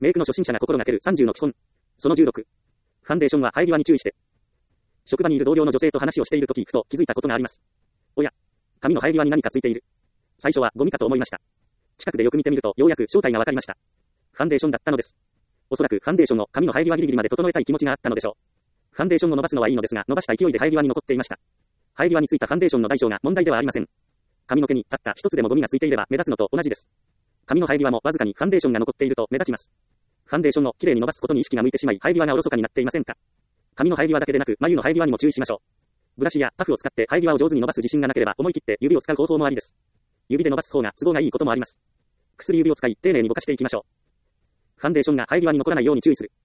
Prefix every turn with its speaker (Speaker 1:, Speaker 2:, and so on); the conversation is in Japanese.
Speaker 1: メイクの初心者が心がける30の基本。その16。ファンデーションは生え際に注意して。職場にいる同僚の女性と話をしているときふと気づいたことがあります。おや、髪の生え際に何かついている。最初はゴミかと思いました。近くでよく見てみるとようやく正体がわかりました。ファンデーションだったのです。おそらくファンデーションを髪の生え際ギリギリまで整えたい気持ちがあったのでしょう。ファンデーションを伸ばすのはいいのですが、伸ばした勢いで生え際に残っていました。生え際についたファンデーションの大小が問題ではありません。髪の毛にたった一つでもゴミがついていれば目立つのと同じです。髪の生え際もわずかにファンデーションが残っていると目立ちます。ファンデーションをきれいに伸ばすことに意識が向いてしまい、生え際がおろそかになっていませんか。髪の生え際だけでなく、眉の生え際にも注意しましょう。ブラシやパフを使って生え際を上手に伸ばす自信がなければ思い切って指を使う方法もありです。指で伸ばす方が都合がいいこともあります。薬指を使い丁寧にぼかしていきましょう。ファンデーションが生え際に残らないように注意する。